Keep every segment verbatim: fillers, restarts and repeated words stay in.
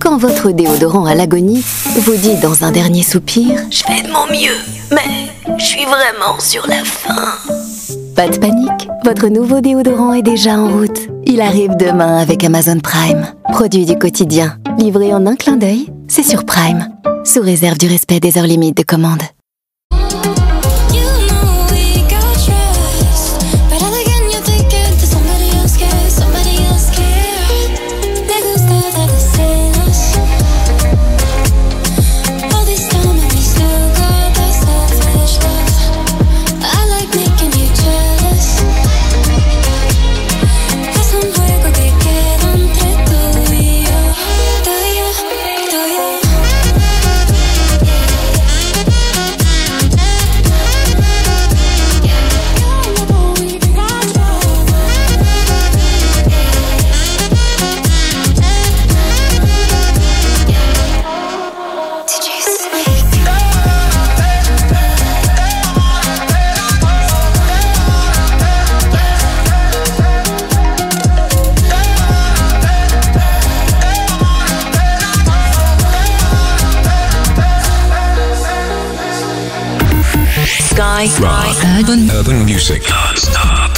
Quand votre déodorant à l'agonie vous dit dans un dernier soupir « Je fais de mon mieux, mais je suis vraiment sur la fin ». Pas de panique, votre nouveau déodorant est déjà en route. Il arrive demain avec Amazon Prime. Produit du quotidien, livré en un clin d'œil, c'est sur Prime. Sous réserve du respect des heures limites de commande. Sky Rock Urban Urban Music Non-stop.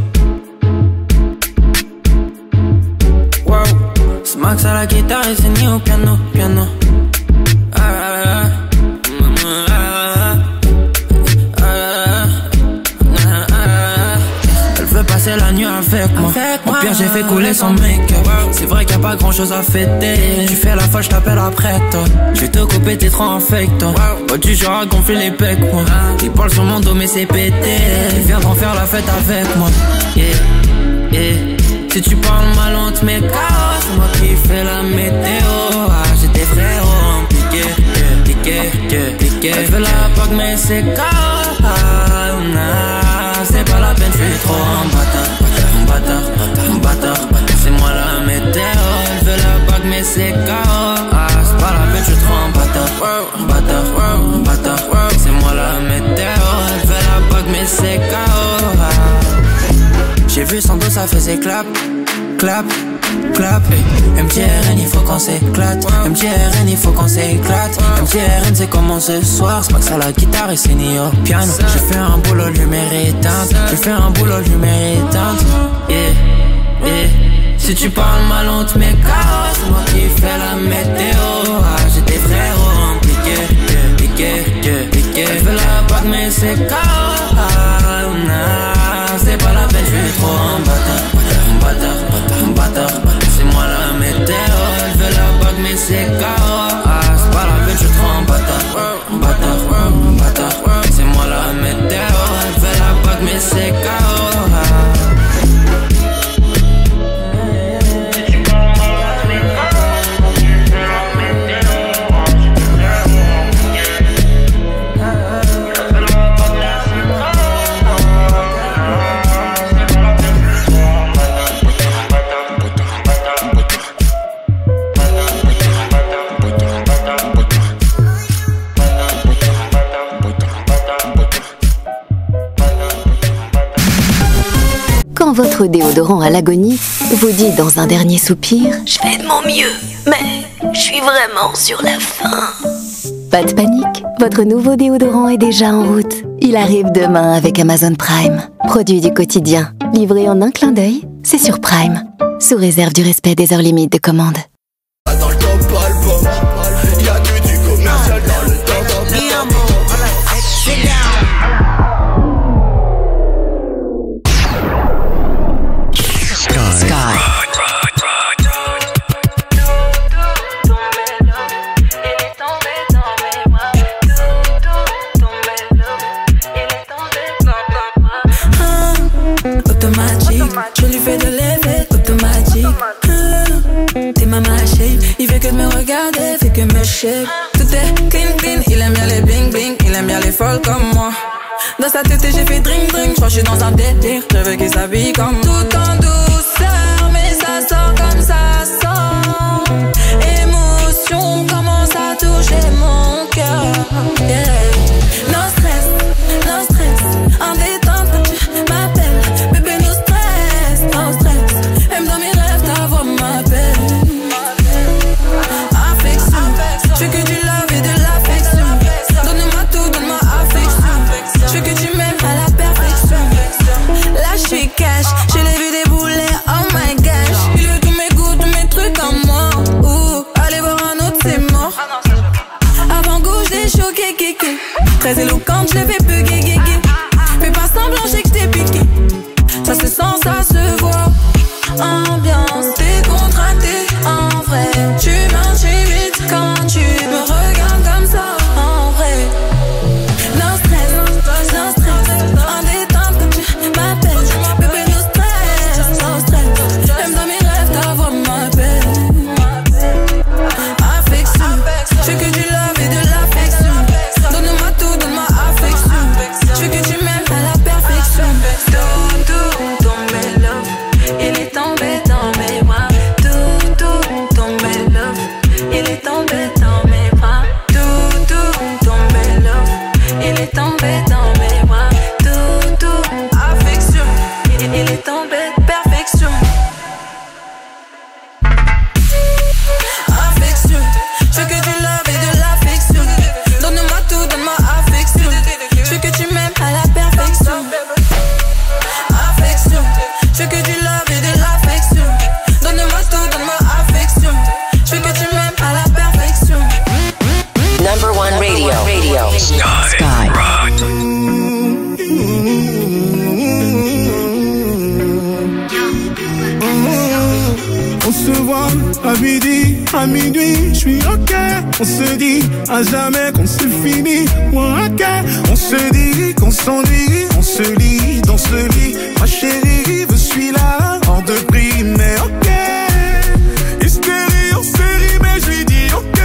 Wow, c'est Max à la guitare et c'est Ni au piano, piano. Ah, ah, ah. Passer la nuit avec moi. Au pire j'ai fait couler son make-up. C'est vrai qu'il y a pas grand chose à fêter. Tu fais la fois, je t'appelle après toi. Je vais te couper, t'es trop en fake toi. Moi du genre à gonfler les pecs moi. Ils parlent sur mon dos mais c'est pété. Ils viendront faire la fête avec moi. Yeah, yeah. Si tu parles mal on te met K O. C'est moi qui fais la météo. Ah, j'ai des frérots piqué, piqué, piqué. Elle veut la bague mais c'est K O. Ah, nah, c'est pas la peine, je suis trop en bâtard, en bâtard, en bâtard, bâtard. C'est moi la météo, elle veut la bague mais c'est K O. Ah, c'est pas la peine, je suis trop en bâtard, en bâtard, en bâtard. C'est moi la météo, elle veut la bague mais c'est K O. Ah. J'ai vu son dos, ça faisait clap, clap, clap. M T R N, il faut qu'on s'éclate. M T R N, il faut qu'on s'éclate. M T R N, c'est comment ce soir. C'est Max à la guitare et c'est Ni au piano. J'ai fait un boulot, lumière éteinte. J'ai fait un boulot, lumière éteinte. Yeah, yeah. Si tu parles mal, on te met K O. C'est moi qui fais la météo. Ah, j'ai des frérots impliqués, piqués, piqués. Elle veut la bague, mais c'est K O. Ah, nah, c'est pas la peine, je suis trop en bâtard. En bâtard, en bâtard. C'est moi la météo, elle veut la bague mais c'est K O. Ah, c'est pas la peine, je suis trop en bâtard, en bâtard, en bâtard. C'est moi la météo, elle veut la bague mais c'est K O. Ah. Quand votre déodorant à l'agonie vous dit dans un dernier soupir « Je fais de mon mieux, mais je suis vraiment sur la fin ». Pas de panique, votre nouveau déodorant est déjà en route. Il arrive demain avec Amazon Prime. Produit du quotidien, livré en un clin d'œil, c'est sur Prime. Sous réserve du respect des heures limites de commande. Dans le top album, y'a que du commercial dans le top. Je lui fais de l'effet automatique. Ah, t'es ma shape. Il fait que de me regarder, fait que me shake. Tout est clean clean. Il aime bien les bling bling. Il aime bien les folles comme moi. Dans sa tête j'ai fait drink drink. J'crois que je suis dans un délire. Je veux qu'il s'habille comme moi. Tout en douceur, mais ça sort comme ça sort. Émotion commence à toucher mon cœur. Yeah. No stress, no stress. En détente, tu m'appelles. Bébé, no stress, no stress. Même dans mes rêves, ta voix m'appelle. Très éloquente, je l'ai fait bugger, guégué. Fais pas semblant, j'ai que t'es piqué. Ça se sent, ça se voit. Ambiance décontractée, en vrai. Tu m'intimides quand tu me regardes comme ça, en vrai. No stress, no stress. En détente quand tu m'appelles. Bébé, no stress, no stress. Même dans mes rêves, ta voix m'appelle. Affection, je veux que tu love et de l'affection. Donne-moi tout, donne-moi affection. Je veux que tu m'aimes à la perfection. Tout, tout, ton bel love, il est tombé dans mes bras. Tout, tout, ton bel love, il est tombé dans mes bras. Tout, tout, ton bel love, il est tombé dans mes bras. Tout, tout, affection, il, il est tombé perfection. Affection, je veux que tu love et de l'affection. Donne-moi tout, donne-moi affection. Je veux que tu m'aimes à la perfection. Affection, je veux que tu love et de l'affection. Donne-moi tout, donne-moi affection. Je veux que tu m'aimes à la perfection. Number one radio. Radio. Sky. Sky. Rock. On se voit à midi, à minuit, je suis ok. On se dit à jamais qu'on se finit, moi ok. On se dit qu'on s'ennuie, on se lit dans ce lit. Ma chérie, je suis là, hors de prix, mais ok. Hystérie en série, mais je lui dis ok.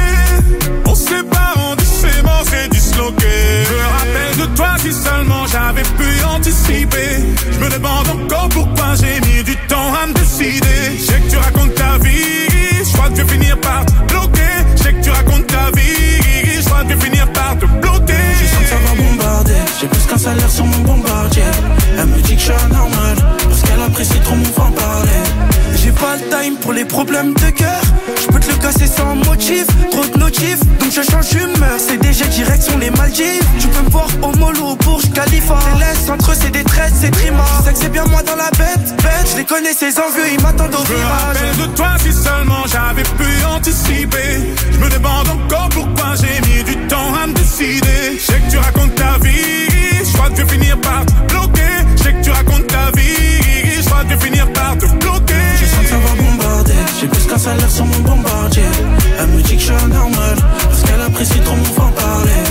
On se sépare en doucement, c'est disloqué. Je me rappelle de toi si seulement j'avais pu anticiper. Je me demande encore pourquoi j'ai mis du temps à me décider. Je sais que tu racontes ta vie, je crois que je vais finir par te bloquer. Je sais que tu racontes ta vie, je crois que je vais finir par te bloquer. Je sens que ça va bombarder, j'ai plus qu'un salaire sur mon bombardier. Elle me dit que je suis anormal, parce qu'elle apprécie trop mon franc-parler. J'ai pas le time pour les problèmes de cœur. Je peux te le casser sans motif, trop de notifs, donc je change d'humeur. C'est D G direction les Maldives. Tu peux me voir au mollo au Burj Khalifa. Céleste, entre eux c'est des traites, c'est trima. Tu sais que c'est bien moi dans la bête, bête. Je les connais ces envieux, ils m'attendent au virage. Je me rappelle de toi si seulement j'avais pu anticiper. Je me demande encore pourquoi j'ai mis du temps à me décider. Je sais que tu racontes ta vie, je crois que je vais finir par te bloquer. Je sais que tu racontes ta vie, je crois que je vais finir par te bloquer. Je sens que ça va bombarder, j'ai plus qu'un salaire sur mon bombardier. Elle me dit que je suis anormal, parce qu'elle apprécie trop mon franc-parler.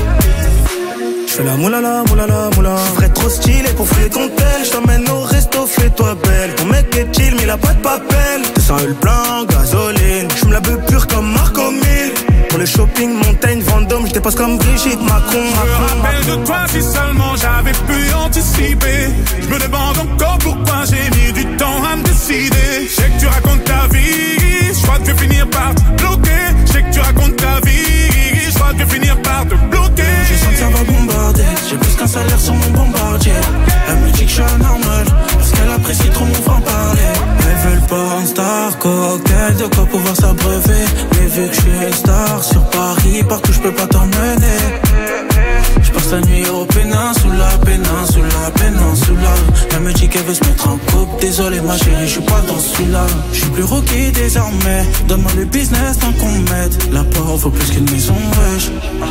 Je fais la moulala, moulala, moula. Je ferais trop stylé pour fouiller ton tel. Je t'emmène au resto, fais-toi belle. Ton mec est chill, mais il a pas de papel. deux cents le plein, gasoline. Je me la veux pure comme Marco Mille. Pour le shopping, montagne, Vendôme, je dépasse comme Brigitte Macron. Je me rappelle de toi si seulement j'avais pu anticiper. Je me demande encore pourquoi j'ai mis du temps à me décider. Je sais que tu racontes ta vie, je crois que je vais finir par te bloquer. Je sais que tu racontes ta vie, je crois que je vais finir par te bloquer. Je sens que ça va bombarder, j'ai plus qu'un salaire sur mon bombardier. Elle me dit que je suis anormal, parce qu'elle apprécie trop mon franc-parler. Elles veulent pas un star, cocktail, de quoi pouvoir s'abreuver. Mais vu que je suis une star sur Paris, partout je peux pas t'emmener. Je passe la nuit au péninsula, péninsula, péninsula. Elle me dit qu'elle veut se mettre en couple. Désolé ma chérie, je suis pas dans celui-là. Je suis plus rookie désormais. Donne-moi le business tant qu'on m'aide. La porte vaut plus qu'une maison, wesh.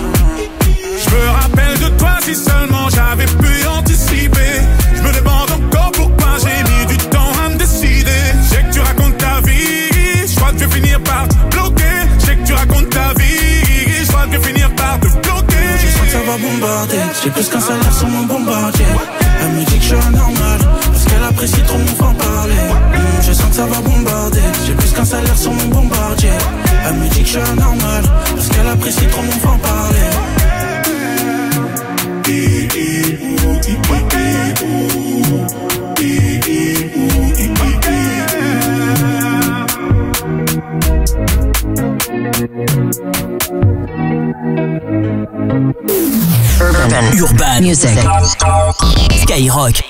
Je me rappelle de toi si seulement j'avais pu anticiper. Je me demande encore pourquoi j'ai mis du temps à me décider. Je sais que tu racontes ta vie, je crois que je vais finir par te bloquer. Je sais que tu racontes ta vie, je crois que je vais finir par te bloquer. Je sens que ça va bombarder, j'ai plus qu'un salaire sur mon bombardier. Elle me dit que je suis anormal, parce qu'elle apprécie trop mon franc-parler. mmh, Je sens que ça va bombarder, j'ai plus qu'un salaire sur mon bombardier. Elle me dit que je suis anormal, parce qu'elle apprécie trop mon franc-parler. Urban, Urban Music. Skyrock.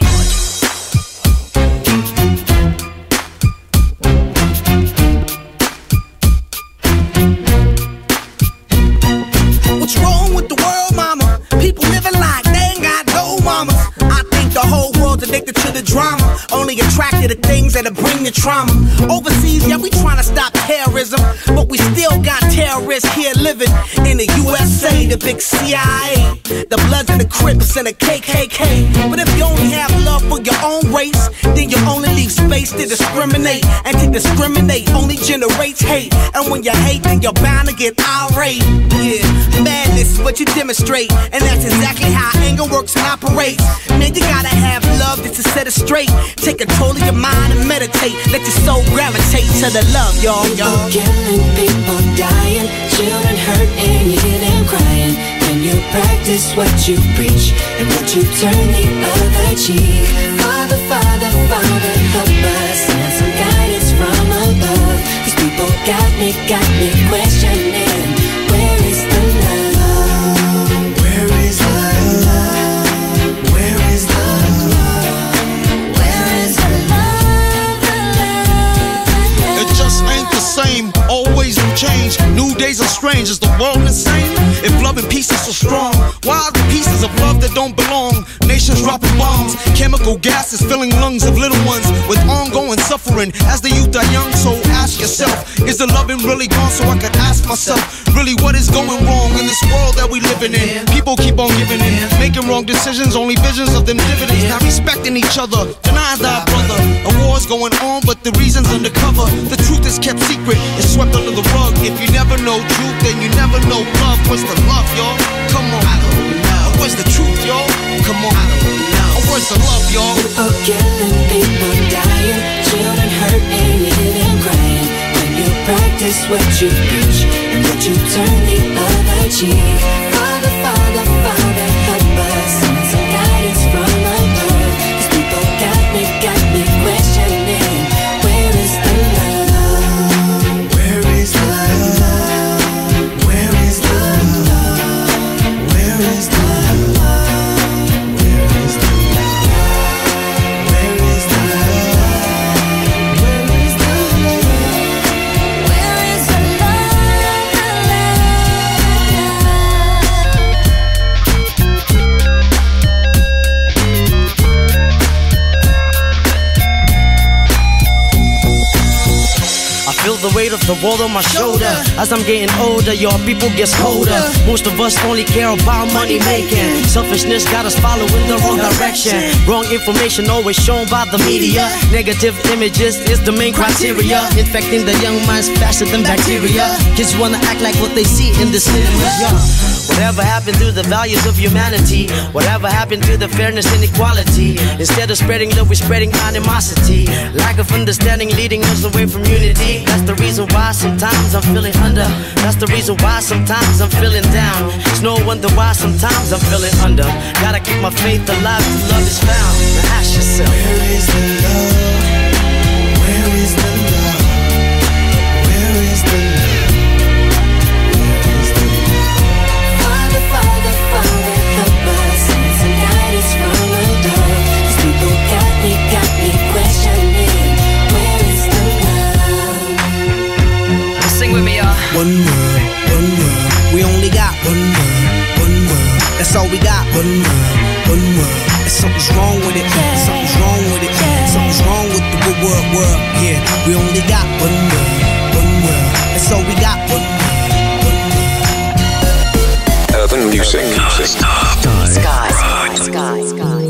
What's wrong with the world, mama? People living like they ain't got no mamas. I think the whole world's addicted to the drama, only attracted to things that'll bring the trauma. Overseas, yeah, we tryna stop terrorism, but we still got terrorists here living in the U S A, the big C I A, the Bloods and the Crips and the K K K. But if you only have love for your own race, then you only leave space to discriminate, and to discriminate only generates hate. And when you hate, then you're bound to get irate. Yeah, madness is what you demonstrate, and that's exactly how anger works and operates. Man, you gotta have love just to set it straight. Take control of your mind and meditate. Let your soul gravitate to the love, y'all. People killing, people dying, children hurt and you hear them crying. When you practice what you preach, and what you turn the other cheek. Father, Father, Father, help us, send some guidance from above. These people got me, got me questioning, where is the love? Where is the love? Where is the love? Where is the love? The love, the love? It just ain't the same, always new change. New days are strange, is the world insane? If love and peace is so strong, why are the pieces of love that don't belong? Nations dropping bombs, chemical gases filling lungs of little ones with ongoing suffering as the youth are young. So ask yourself, is the loving really gone? So I could ask myself, really what is going wrong in this world that we living in? People keep on giving in, making wrong decisions, only visions of them dividends. Not respecting each other, denying thy brother. A war's going on, but the reason's undercover. The truth is kept secret, it's swept under the rug. If you never know truth, then you never know love. What's the love, y'all? Come on. I don't know. Where's the truth, y'all? Come on. I don't know. Where's the love, y'all? People killing, people dying, children hurt and you hear them crying. When you practice what you preach, and what you turn the other cheek. Father, Father, Father, help us, send some guidance from above. These people got me, got me questioning, where is the love? Where is the love? Where is the love? Where is the love? Where is the love? Where is the love? Where is the love? Where is the I feel the weight of the world on my shoulder. As I'm getting older, your people gets colder. Most of us only care about money making. Selfishness got us following the wrong direction. Wrong information always shown by the media. Negative images is the main criteria. Infecting the young minds faster than bacteria. Kids wanna act like what they see in the cinema. Yeah. Whatever happened to the values of humanity? Whatever happened to the fairness and equality? Instead of spreading love, we're spreading animosity. Lack of understanding leading us away from unity. That's the reason why sometimes I'm feeling under. That's the reason why sometimes I'm feeling down. It's no wonder why sometimes I'm feeling under. Gotta keep my faith alive till love is found. Now ask yourself, where is the love? Where is the love? Where is the love? Father, Father, help us, send some guidance from above. These people got me, got me questioning, where is the love? Sing with me, y'all. One world, one world, we only got one world, one world. That's all we got. One world, one world. And something's wrong with it. Something's wrong with it. Something's wrong with the good world, world. Yeah, we only got one world, one world. That's all we got. One world. Urban Music. Sky. Sky. Sky. Sky.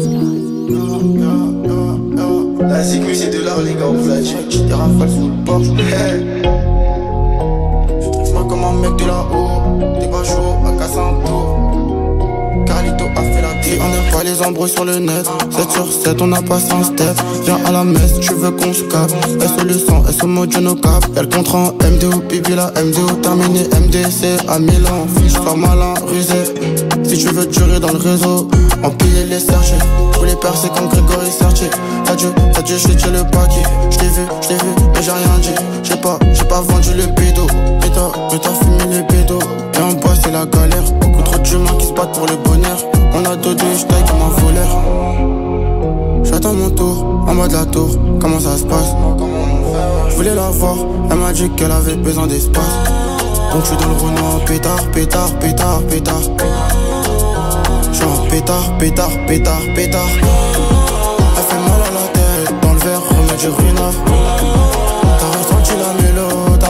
La sécu c'est de l'art les gars, on flash. Tu t'es rafale sous le porche. Hey. Moi comme un mec de là-haut. T'es pas chaud à casser un tour. Carlito a fait la tire. On n'aime pas les embrouilles sur le net. sept sur sept on a passé un step. Viens à la messe, tu veux qu'on se capte. S O le sang, S O mode no cap. Y'a le contrat en M D O, pipi la M D O. Terminé M D C à Milan. Fiche pas malin, rusé. Si tu veux durer dans le réseau, empiler les sergés. Tous les percés comme Grégory Sertier. T'as dû, t'as dû jeter le paquet. J't'ai vu, j't'ai vu, mais j'ai rien dit. J'ai pas, j'ai pas vendu le bédo. Mais t'as, mais t'as fumé les bédos. Et en bas c'est la galère. Beaucoup trop d'humains qui se battent pour le bonheur. On a deux deux, j'taille comme un voleur. J'attends mon tour, en mode la tour. Comment ça se passe? Je voulais la voir, elle m'a dit qu'elle avait besoin d'espace. Donc j'suis dans le Renault, pétard, pétard, pétard, pétard. J'suis en pétard, pétard, pétard, pétard. Elle fait mal à la tête, dans le verre, remets du ruinard. T'as ressenti la mélo, t'as ressenti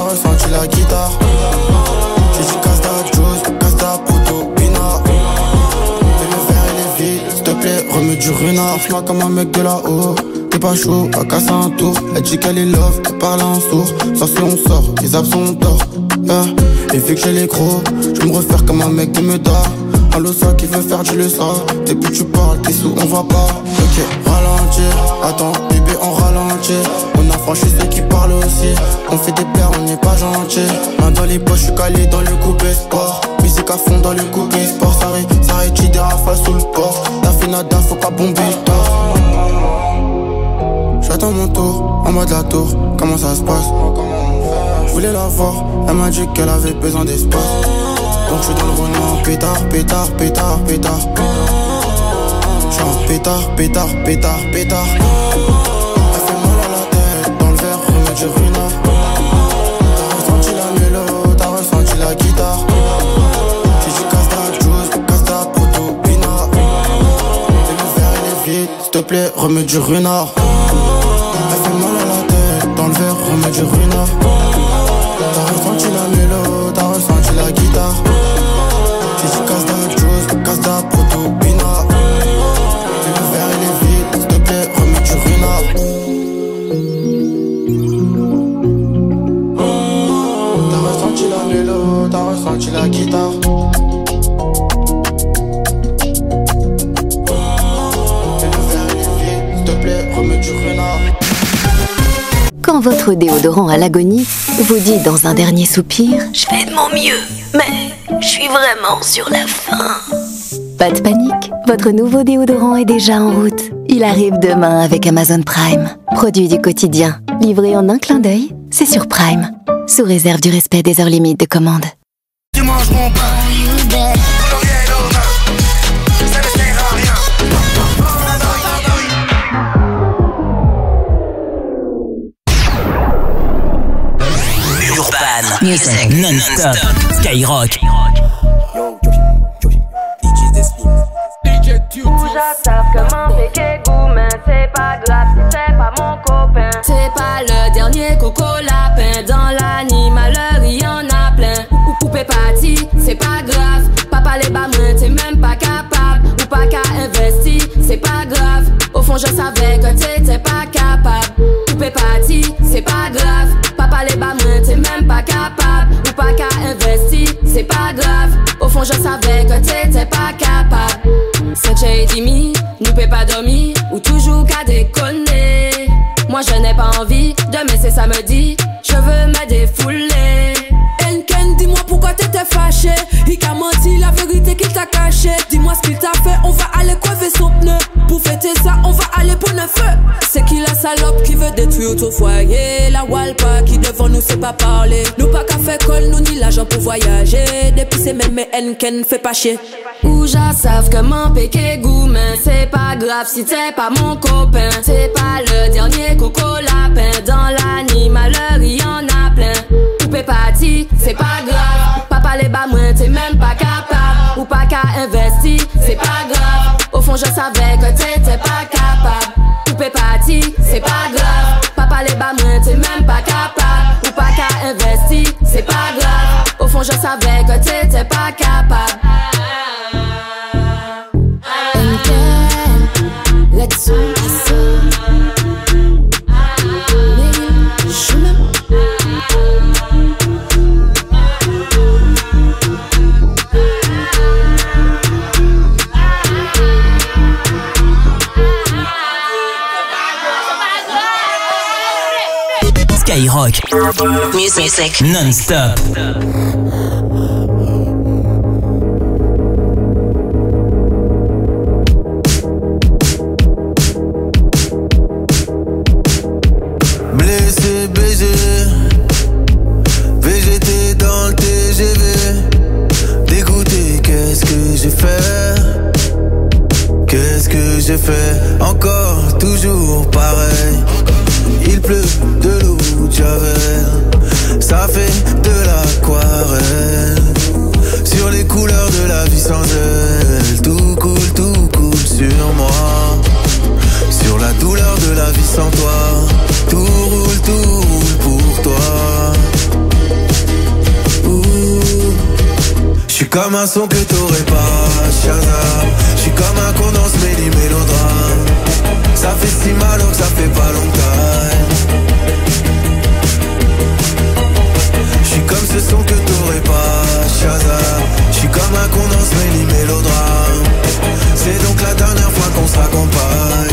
ressenti la guitare. J'ai dit casse ta juice, casse ta proto, bina. Et le verre il est vide, s'il te plaît, remets du renard. J'm'as comme un mec de là-haut. T'es pas chaud, à casser un tour. Elle dit qu'elle est love, elle parle en sourd. Ça c'est on sort, les absents d'or. Yeah. Et vu que j'ai les gros, je me refaire comme un mec de Meda. Un losa qui veut faire du leçon. Depuis tu parles, t'es sous, on va pas. Ok, ralentir, attends, bébé on ralentit. On a franchi ceux qui parlent aussi. On fait des paires, on n'est pas gentil. Main dans les poches, je suis calé dans le coupé sport. Musique à fond dans le coupé sport. Ça ré, ça rétire des rafales sous le port. T'as fait nada, faut pas bomber le tort. J'attends mon tour, en mode la tour, comment ça se passe? Je voulais la voir, elle m'a dit qu'elle avait besoin d'espace. Donc je suis dans le Renault, pétard, pétard, pétard, pétard. J'suis en pétard, pétard, pétard, pétard. Elle fait mal à la tête, dans le verre, remets du renard. T'as ressenti la mélo, t'as ressenti la guitare. J'ai dit casse ta juice, casse ta proto, bina. Et le verre il est vide, s'il te plaît, remets du renard. Elle fait mal à la tête, dans le verre, remets du renard. T'as ressenti la mélo, t'as ressenti la guitare. J'ai dit casse ta juice, casse ta proto, bina. Et le verre il est vide, s'il te plaît, remets du renard. T'as ressenti la mélo, t'as ressenti la guitare. Et le verre il est vide, s'il te plaît, remets du renard. Quand votre déodorant à l'agonie vous dit dans un dernier soupir « Je fais de mon mieux, mais je suis vraiment sur la fin ». Pas de panique, votre nouveau déodorant est déjà en route. Il arrive demain avec Amazon Prime. Produit du quotidien, livré en un clin d'œil, c'est sur Prime. Sous réserve du respect des heures limites de commande. Tu manges mon pain. Music non-stop, Skyrock. Déjà savent comment péquer goût, mais c'est pas grave si c'est pas mon copain. C'est pas le dernier coco lapin. Dans l'animaleur, il y en a plein. Ou poupée party, c'est pas grave. Papa les bas mains, t'es même pas capable. Ou pas qu'à investir, c'est pas grave. Au fond, je savais que t'étais pas capable. Poupée party, c'est pas grave. Papa les bas mains, t'es même pas capable. Ou pas qu'à investir, c'est pas grave. Au fond, je savais que t'étais pas capable. C'est que j'ai dit, nous peut pas dormir. Ou toujours qu'à déconner. Moi, je n'ai pas envie de me laisser samedi. Je veux me défouler. Enken, dis-moi pourquoi t'étais fâché. Il t'a menti la vérité qu'il t'a caché. Dis-moi ce qu'il t'a fait, on va aller crever son pneu. Pour fêter ça, on va aller pour le feu. C'est qui la salope qui veut détruire ton foyer? La Walpa qui devant nous sait pas parler. Nous pas qu'à faire colle, nous ni l'argent pour voyager. Depuis c'est même mais Enken fait pas chier. Ou já savent comment péquer goût, mais c'est pas grave si t'es pas mon copain. C'est pas le dernier coco lapin. Dans l'animaleur, il y en a plein. Poupée party, c'est pas grave. Papa les bas moins, t'es même pas capable. Ou pas qu'à investir, c'est pas grave. Au fond, je savais que t'étais pas capable. Poupée party, c'est pas grave. Papa les bas moins, t'es même pas capable. Ou pas qu'à investir, c'est pas grave. Au fond, je savais que t'étais pas capable. Let's go. Skyrock. Music non-stop. Blessé, baisé, V G T dans le T G V. Dégoûté, qu'est-ce que j'ai fait? Qu'est-ce que j'ai fait? Encore, toujours pareil. Il pleut de l'eau de Javel. Ça fait de l'aquarelle. Sur les couleurs de la vie sans elle. Tout coule, tout coule sur moi. Sur la douleur de la vie sans toi. Tout roule, tout roule pour toi. J'suis comme un son que t'aurais pas, Shazam. J'suis comme un con dans ce méli mélodrame. Ça fait si mal donc ça fait pas longtemps. J'suis comme ce son que t'aurais pas, Shazam. J'suis comme un con dans ce méli mélodrame. C'est donc la dernière fois qu'on se raccompagne.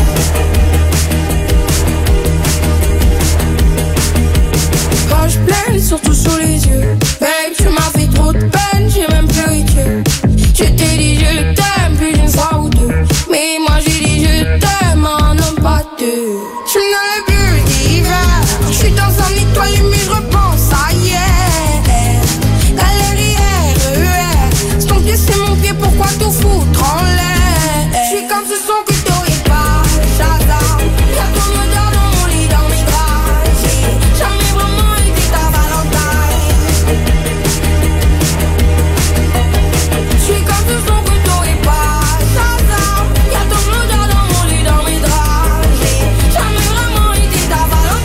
Page pleine, surtout sous les yeux. Babe, tu m'as fait trop de peine, j'ai même pleuré. Je t'ai dit je t'aime plus d'une fois ou deux. Mais moi j'ai dit je t'aime en homme pas deux. Je suis dans le bleu d'hiver. Je suis dans un étoile mais je repense à hier. Galerie R E R. C'est ton pied, c'est mon pied, pourquoi tout foutre en l'air? Je suis comme ce son que t'aurais pas, Shazam. Y'a ton odeur dans mon lit, dans mes draps. J'ai jamais vraiment été ta Valentine. Je suis comme ce son que t'aurais pas, Shazam. Y'a ton odeur dans mon lit, dans mes draps. J'ai jamais vraiment été ta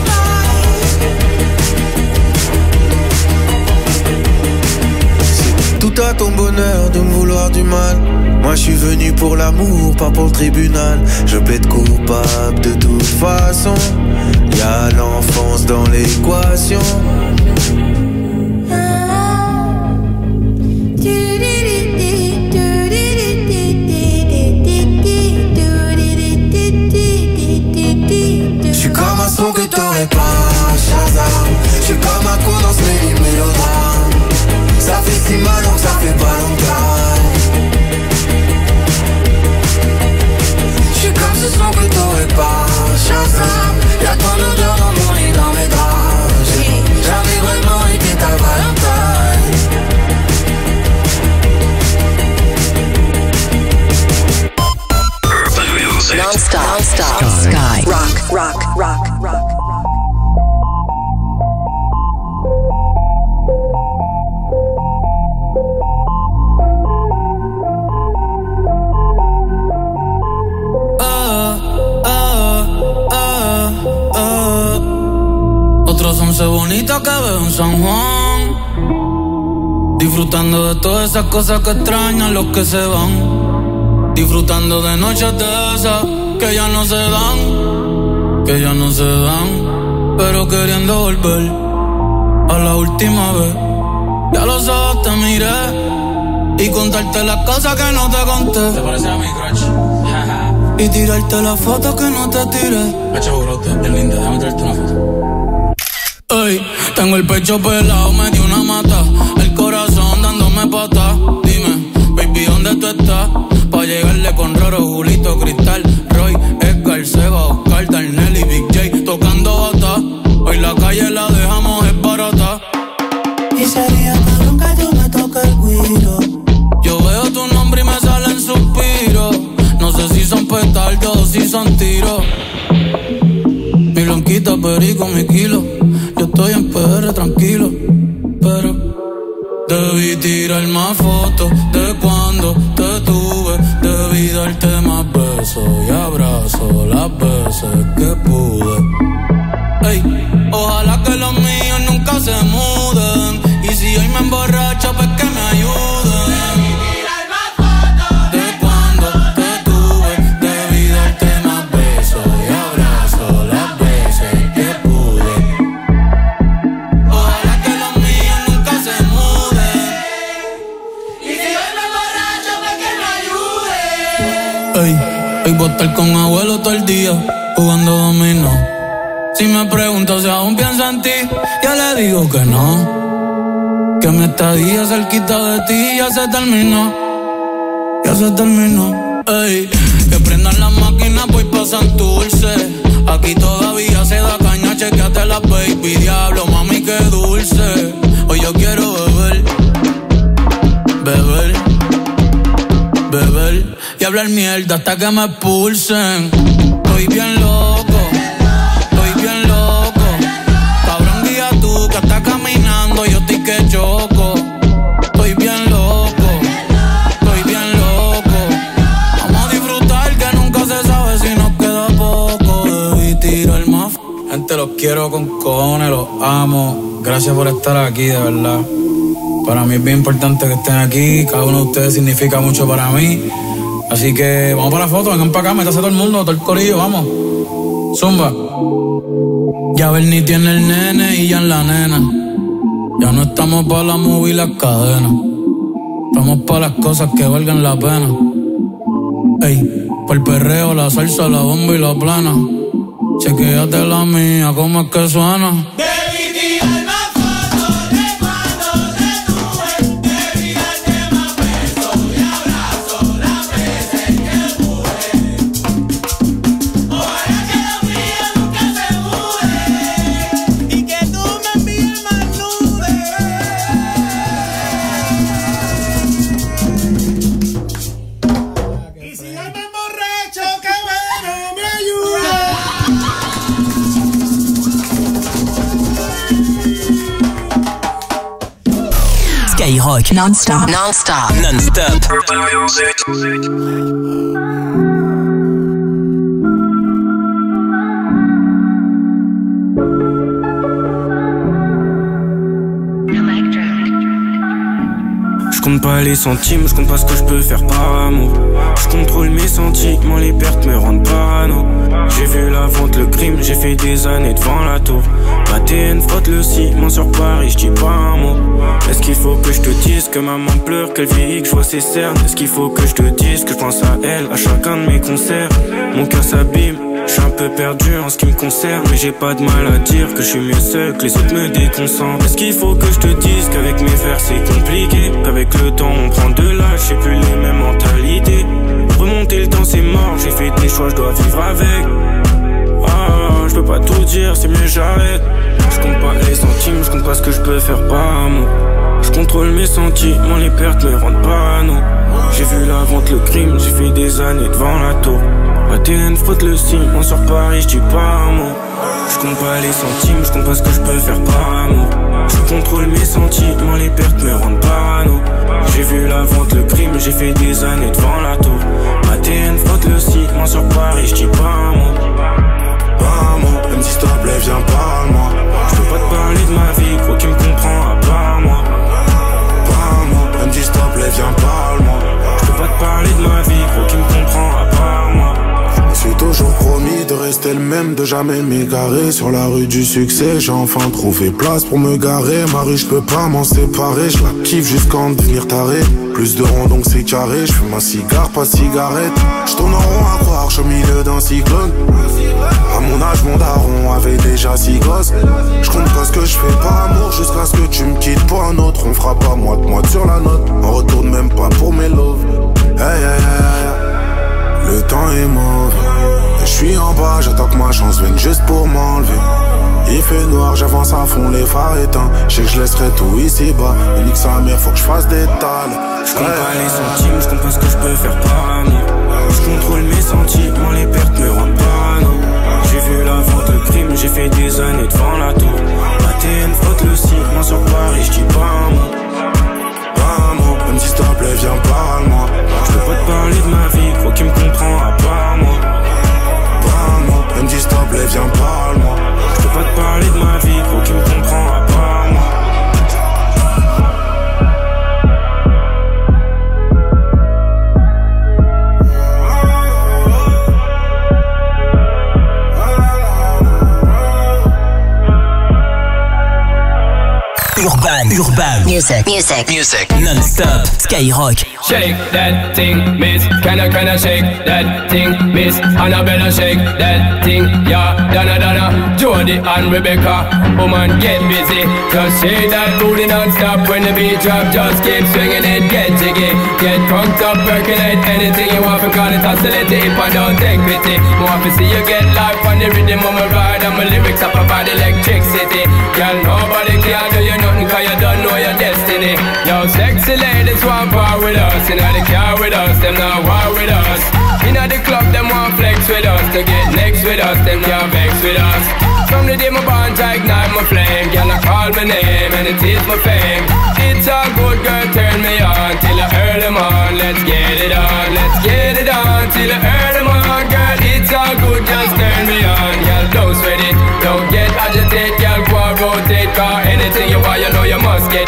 Valentine. Tout à ton bonheur de me vouloir du mal. Moi je suis venu pour l'amour, pas pour le tribunal. Je plaide coupable de toute façon. Y'a l'enfance dans l'équation. J'suis comme un son que t'aurais pas, Shazam. J'suis comme un con dans ce méli mélodrame. Ça fait si mal donc ça fait pas longtemps. J'suis comme ce son que t'aurais pas, Shazam. Y'a ton odeur dans mon lit, dans mes draps. J'ai jamais vraiment été ta Valentine. Non-stop, non-stop, Sky, rock, rock, rock, rock. Once bonita que veo en San Juan, disfrutando de todas esas cosas que extrañan los que se van, disfrutando de noches de esas que ya no se dan, que ya no se dan, pero queriendo volver a la última vez. Ya los ojos te miré y contarte las cosas que no te conté. ¿Te parece a mi crush? Y tirarte las fotos que no te tiré. Hacho, bro, es linda, déjame tirarte una foto. Ey, tengo el pecho pelado, me dio una mata, el corazón dándome patas. Dime, baby, ¿dónde tú estás? Pa' llegarle con Roro, Julito, Cristal, Roy, Edgar, Seba, Oscar, Darnell y Big J tocando bata. Hoy la calle la dejamos es barata. Y sería que nunca yo me toque el guiro. Yo veo tu nombre y me salen suspiros. No sé si son petardos o si son tiros. Mi blanquita, perico, mi kilo. Yo estoy en P R tranquilo, pero debí tirar más fotos de cuando te tuve. Debí darte más besos y abrazos las veces que pude. Ey, ojalá que los míos nunca se muden. Y si hoy me emborracho, pues que me ayuden. Hoy voy a estar con abuelo todo el día jugando dominó. Si me pregunto si aún pienso en ti, ya le digo que no. Que mi estadía cerquita de ti ya se terminó. Ya se terminó. Ey, que prendan las máquinas, voy pa' Santurce. Aquí todavía se da caña, chequeate la baby. Diablo, mami, qué dulce. Hoy yo quiero beber, beber, beber y hablar mierda hasta que me expulsen. Estoy bien loco, estoy bien loco. Cabrón, guía tú que estás caminando, yo estoy que choco. Estoy bien loco, estoy bien loco. Vamos a disfrutar que nunca se sabe si nos queda poco. Debí tirar más. Gente, los quiero con cojones, los amo. Gracias por estar aquí, de verdad. Para mí es bien importante que estén aquí. Cada uno de ustedes significa mucho para mí. Así que vamos para la foto, vengan para acá, métase todo el mundo, todo el corillo, vamos. Zumba. Ya Bernie tiene el nene y ya en la nena. Ya no estamos para la movie y las cadenas. Estamos para las cosas que valgan la pena. Ey, por el perreo, la salsa, la bomba y la plana. Chequéate la mía, cómo es que suena. Skyrock non-stop, non-stop, non-stop. Je compte pas les centimes, je compte pas ce que je peux faire par amour. Je contrôle mes sentiments, les pertes me rendent parano. J'ai vu la vente, le crime, j'ai fait des années devant la tour. Ma T N frotte le ciment sur Paris, je dis pas un mot. Est-ce qu'il faut que je te dise que maman pleure, qu'elle vieillit, que je vois ses cernes? Est-ce qu'il faut que je te dise que je pense à elle à chacun de mes concerts? Mon cœur s'abîme, je suis un peu perdu en ce qui me concerne, mais j'ai pas de mal à dire que je suis mieux seul, que les autres me déconcentrent. Est-ce qu'il faut que je te dise qu'avec mes frères c'est compliqué, qu'avec le temps on prend de l'âge, j'ai plus les mêmes mentalités. Remonter le temps c'est mort, j'ai fait des choix, je dois vivre avec. Ah, je peux pas tout dire, c'est mieux j'arrête. Je compte pas les centimes, je compte pas ce que je peux faire par amour. Je contrôle mes sentiments, les pertes me rendent parano. J'ai vu la vente, le crime, j'ai fait des années devant la tour. La T N frotte le ciment sur Paris, je dis pas un mot. Je compte pas les centimes, je compte pas ce que je peux faire par amour. Je contrôle mes sentiments, les pertes me rendent parano. J'ai vu la vente, le crime, j'ai fait des années devant la tour. Ma T N frotte le ciment sur Paris, je dis pas un mot. Pas un mot, elle me dit stop, plaît, viens parle-moi. Je peux pas te parler de ma vie, gros qui me comprend à part moi. Pas un mot, elle me dit stop, plaît, viens parle-moi. Je peux pas te parler de ma vie, gros qui me comprend à part moi. Je me suis toujours promis de rester le même, de jamais m'égarer. Sur la rue du succès, j'ai enfin trouvé place pour me garer. Marie, je peux pas m'en séparer, je la kiffe jusqu'à en devenir taré. Plus de ronds donc c'est carré, je fume ma cigare, pas cigarette. Je tourne en rond à croire, je suis au milieu d'un cyclone. À mon âge, mon daron avait déjà six gosses. Je compte pas ce que je fais par amour, jusqu'à ce que tu me quittes pour un autre. On fera pas moite-moite sur la note, on retourne même pas pour mes loves. Hey, hey, hey, hey. Le temps est mauvais, je suis en bas, j'attends que ma chance vienne juste pour m'enlever. Il fait noir, j'avance à fond, les phares éteints. Je sais que je laisserai tout ici bas. Mais nique sa mère, faut que je fasse des tales. Je compte pas les centimes, je compte pas ce que je peux faire par amour. Je contrôle mes sentiments, les pertes me rendent parano. J'ai vu la vente, le crime, j'ai fait des années devant la tour. Ma T N frotte le ciment sur Paris, je dis pas un mot. Pas un mot, elle me dit stop, plaît, viens parle-moi. Je peux pas te parler de ma vie, gros qui me comprend à part moi. Pas un mot, elle me dit stop, plaît, viens parle-moi. Je peux pas te parler de ma vie, gros qui me comprend à part moi. Urban, urban, music, music, music, non-stop, Skyrock. Shake that thing, miss. Can I, can I shake that thing, miss? Annabella, shake that thing, yeah. Donna, Donna, Jody and Rebecca. Woman, get busy. Just shake that booty non-stop. When the beat drop, just keep swinging it. Get jiggy, get crunked up, percolate. Anything you want, call it hostility. If I don't take pity, more to see you get life on the rhythm of my ride. And my lyrics up about electricity. Girl, nobody can do you nothing, cause you don't know your destiny. Yo, sexy ladies want power with us. Inna the car with us, them not war with us. Inna the club, them want flex with us. To get next with us, them can't vex with us. From the day my bond, I ignite my flame. Girl, I call my name and it is my fame. It's a good girl, turn me on till I earn them on. Let's get it on, let's get it on till I earn them on. Girl, it's all good, just turn me on. Girl, don't sweat it, don't get agitated. Girl, go and rotate, cause anything you want, you know you must get it.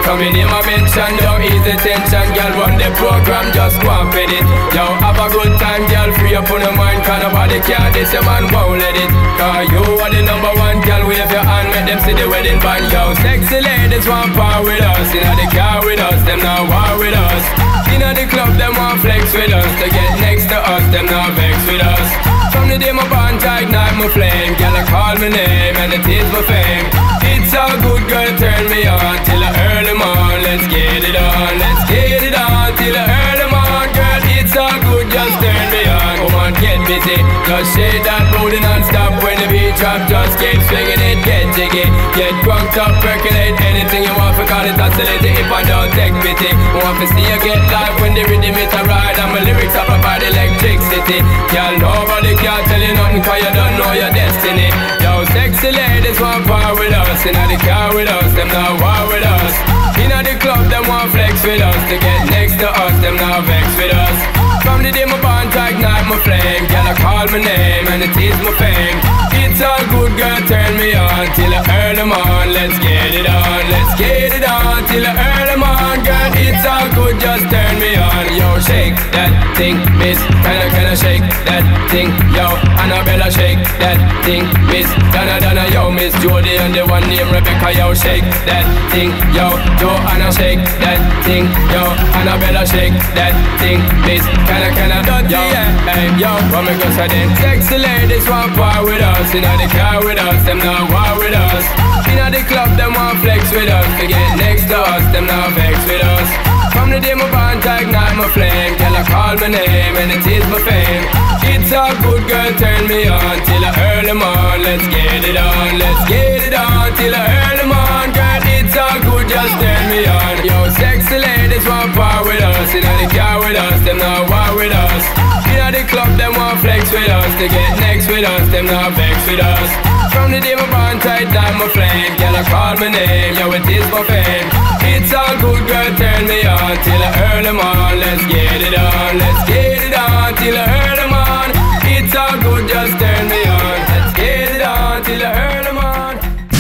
Come in my mention, don't ease the tension. Girl, run the program, just go and fit it. Yo, have a good time, girl, free up on your mind. Cause nobody care, this your man won't let it. Cause you are the number one, girl, wave your hand, make them see the wedding band. Yo, sexy ladies want power with us. Inna the car with us, them not war with us. Inna the club, them want flex with us. To get next to us, them not vex with us. From the day my bond, I ignite my flame. Girl, I call my name and it is my fame. It's a good girl, turn me on till I early morn. Let's get it on, let's get it on till I early morn. Girl, it's a good, just turn me on. Come on, get busy, just shake that booty non-stop. When the beat drop, just keep swinging it, get jiggy. Get drunk up, percolate anything you want for call it oscillating. If I don't take pity, want to see you get live when the rhythm is a ride. And my lyrics are provide electricity. Girl, nobody can tell you nothing cause you don't know your destiny. Yo, sexy ladies want power with us. Inna the car with us, them not war with us. Inna the club, them want flex with us. To get next to us, them not vex with us. From the day my bond, I ignite my flame. Girl, I call my name and it is my fame. It's a good girl, turn me on till I early morn. Let's get it on, let's get it on till I early morn. Girl, it's a good, just turn me on. Yo, shake that thing, miss. Kinda, kinda shake that thing. Yo, Annabella, shake that thing, miss. Donna, Donna, yo, Miss Jody and the one named Rebecca. Yo, shake that thing. Yo, Joanna, shake that thing. Yo, Annabella, shake that thing, miss. Kinda, kinda, yo, hey, yo, what me go say then? Sexy ladies want power with us. Inna the car with us, them not war with us. Inna the club, them want flex with us. To get next to us, them not vex with us. From the day my bond, I ignite my flame. Girl, I call my name and it is my fame. It's a good girl, turn me on till I early morn. Let's get it on, let's get it on till I early morn. Girl, it's a good, just turn me on. Yo, sexy ladies want power with us. Inna the car with us, them not war with us. Inna the club, them want flex with us. To get next with us, them not vex with us. From the day my bond, tight down my flame. Girl, I call my name, yo, it is my fame. It's a good girl, turn me on till I early morn. Let's get it on, let's get it on till I early morn. It's a good, just turn me on. Let's get it on till I early morn.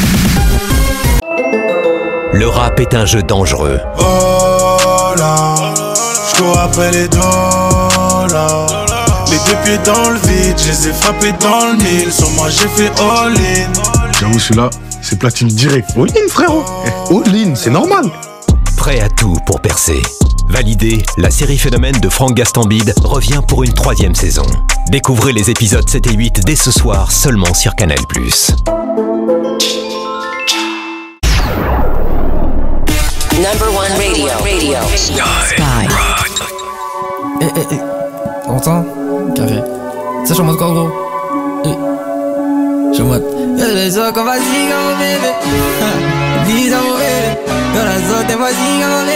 Le rap est un jeu dangereux. Oh là, je cours après les dollars. Les deux pieds dans le vide, je les ai frappés dans le mille. Sur moi j'ai fait all-in. J'avoue celui-là, c'est platine direct. All-in frérot, all-in, c'est normal. Prêt à tout pour percer. Validé, la série Phénomène de Franck Gastambide revient pour une troisième saison. Découvrez les épisodes sept et huit dès ce soir seulement sur Canal plus. Number one radio, radio. Sky. Sky. Eh, eh, eh. T'entends? Carré. Ça, je suis en mode quoi, gros? Eh. Je suis en mode. Y'a les autres qu'on va ziga, mon bébé. Dis à mon bébé. Y'a les autres, t'es pas ziga, mon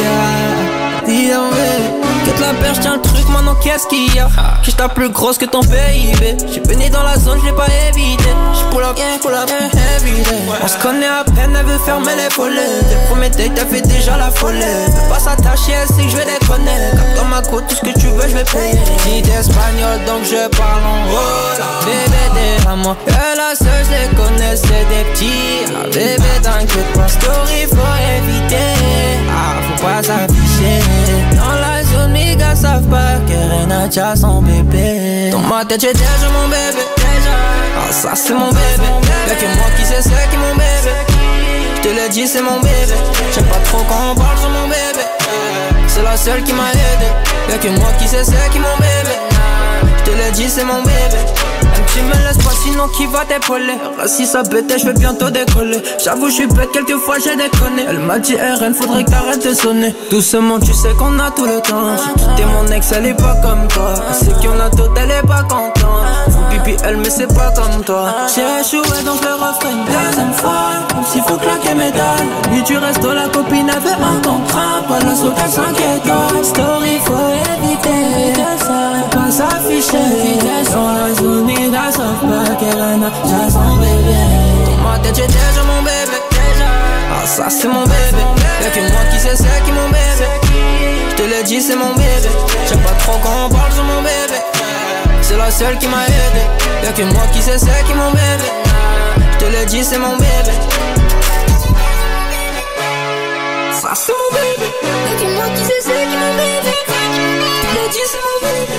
bébé. Dis à mon bébé. Quitte la perche, tiens le truc, maintenant qu'est-ce qu'il y a? J'suis ta plus grosse que ton P I B. J'suis baigné dans la zone, j'l'ai pas évité. J'pull up, pull up, heavy day. On se connaît à peine, elle veut fermer les volets. Dès le premier date, elle fait déjà la folie. Veut pas s'attacher, elle sait que j'vais déconner. Comme dans ma côte, tout ce que tu veux, j'vais payer. J'ai d'espagnol, donc je parle en haut. Bébé, t'es à moi. Que la seule, j'les connais, c'est des petits. Ah, bébé, t'inquiète pas, story, faut éviter. Ah, faut pas s'afficher. Dans la zone, mes gars savent pas que Renacha son bébé. Dans ma tête j'ai déjà mon bébé. Ah ça c'est mon bébé. Y'a que moi qui sais c'est qui mon bébé. J'te l'ai dit c'est mon bébé. J'aime pas trop quand on parle sur mon bébé. C'est la seule qui m'a aidé. Y'a que moi qui sais c'est qui mon bébé. J'te l'ai dit c'est mon bébé. Même tu me laisses pas sinon qui va t'épauler. Si ça pète je vais bientôt décoller. J'avoue je suis bête quelquefois j'ai déconné. Elle m'a dit R N faudrait que t'arrêtes de sonner. Doucement tu sais qu'on a tout le temps. J'ai quitté mon ex elle est pas comme toi. Elle sait qu'on a tout elle est pas contente. Faut pipi elle mais c'est pas comme toi. J'ai échoué donc le refrain une deuxième fois. Comme s'il faut claquer mes dalles. Lui tu restes la copine avait un contrat. Pas la sauter cinq étoiles. Story faut éviter. Faut pas s'afficher. Dans la zone les gars savent pas qu'elle a déjà son bébé. Dans ma tête j'ai déjà mon bébé. Ah ça c'est mon bébé. Y'a que moi qui sais c'est qui mon bébé. J'te l'ai dit c'est mon bébé. J'aime pas trop quand on parle sur mon bébé. C'est la seule qui m'a aidé. Y'a que moi qui sais c'est qui mon bébé. J'te l'ai dit c'est mon bébé. Ça Ah, c'est mon baby. Y'a que moi qui sais c'est qui mon baby. Le Dieu c'est mon baby.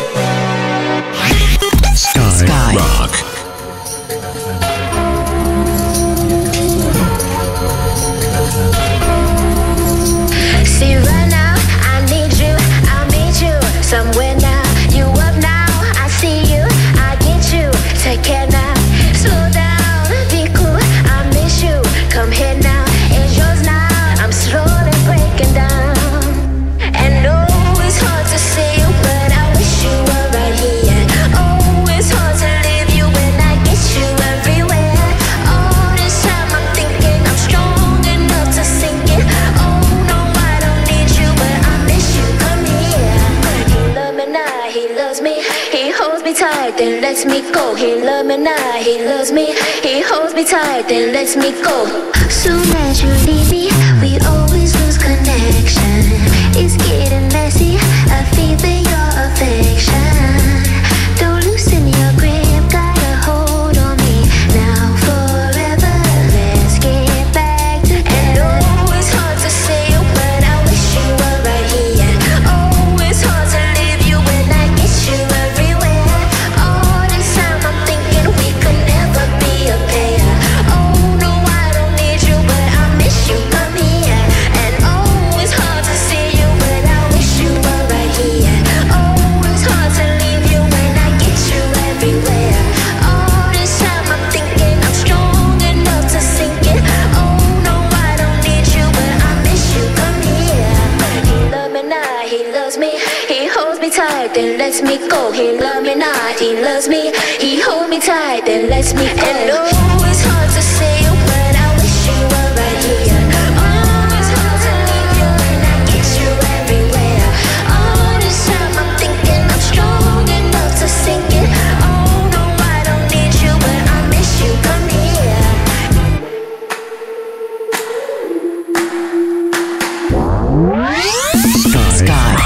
Sky, Sky Rock. See right now, I need you, I'll meet you somewhere now. You up now, I see you, I get you. Take care now, slow down, be cool, I miss you. Come here now, it's yours now. I'm slowly breaking down. And no, it's hard to see you, but I wish you were right here. Oh, it's hard to leave you when I get you everywhere. All this time I'm thinking I'm strong enough to sink it. Oh no, I don't need you, but I miss you. Come here. He loves me now, he loves me. He holds me tight, then lets me go. He loves me now, he loves me. He holds me tight, then lets me go. Soon as you leave me, we always lose connection. It's getting messy, I feel your affection. Don't loosen your grip, got a hold on me. Now forever, let's get back together. And oh, it's hard to say you, but I wish you were right here. Oh, it's hard to leave you when I get you everywhere. All this time I'm thinking we could never be a pair. Oh no, I don't need you, but I miss you. Come here. And oh, it's hard to see you, but I wish you were right here. Oh, it's hard to leave you when I get you everywhere. All this time I'm thinking I'm strong enough to sink it. Oh no, I don't need you, but I miss you. Come here. He loves me now, he loves me. He holds me tight, then lets me go. He loves me now, he loves me. He holds me tight, then lets me go. And oh, it's hard to say you, but I wish you were right here. Oh, it's hard to leave you when I get you everywhere. All this time I'm thinking I'm strong enough to sink it. Oh no, I don't need you, but I miss you. Come here. Sky.